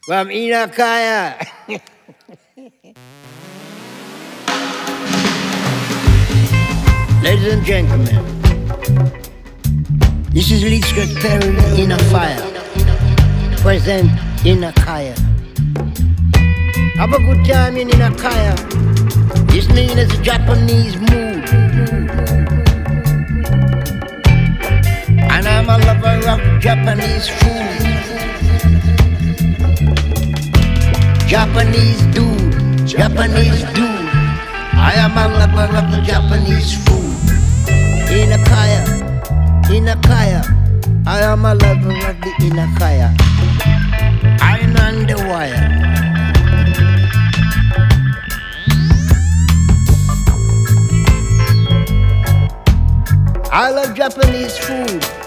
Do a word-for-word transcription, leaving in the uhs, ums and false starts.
From Inakaya. Ladies and gentlemen, this is Lee Scott Perry in a fire. Present Inakaya. Have a good time in Inakaya. This mean as a Japanese mood. And I'm a lover of Japanese food. Japanese dude, Japanese dude. I am a lover of the Japanese food. Inakaya, Inakaya. I am a lover of the Inakaya. I'm on the wire. I love Japanese food.